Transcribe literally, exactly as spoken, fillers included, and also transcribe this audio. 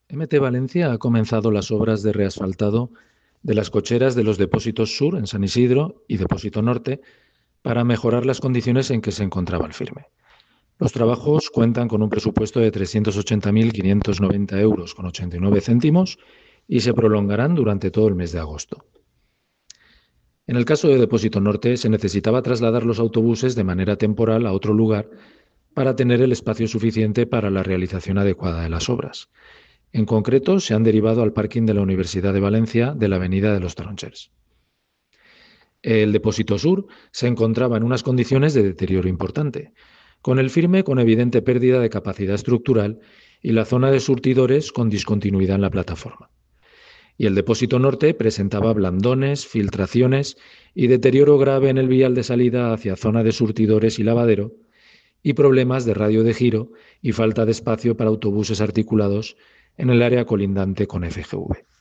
M T Valencia ha comenzado las obras de reasfaltado de las cocheras de los depósitos sur en San Isidro y depósito norte para mejorar las condiciones en que se encontraba el firme. Los trabajos cuentan con un presupuesto de trescientos ochenta mil quinientos noventa euros con ochenta y nueve céntimos y se prolongarán durante todo el mes de agosto. En el caso de Depósito Norte, se necesitaba trasladar los autobuses de manera temporal a otro lugar para tener el espacio suficiente para la realización adecuada de las obras. En concreto, se han derivado al parking de la Universidad de Valencia de la Avenida de los Tarongers. El depósito sur se encontraba en unas condiciones de deterioro importante, con el firme con evidente pérdida de capacidad estructural y la zona de surtidores con discontinuidad en la plataforma. Y el depósito norte presentaba blandones, filtraciones y deterioro grave en el vial de salida hacia zona de surtidores y lavadero, y problemas de radio de giro y falta de espacio para autobuses articulados en el área colindante con F G V.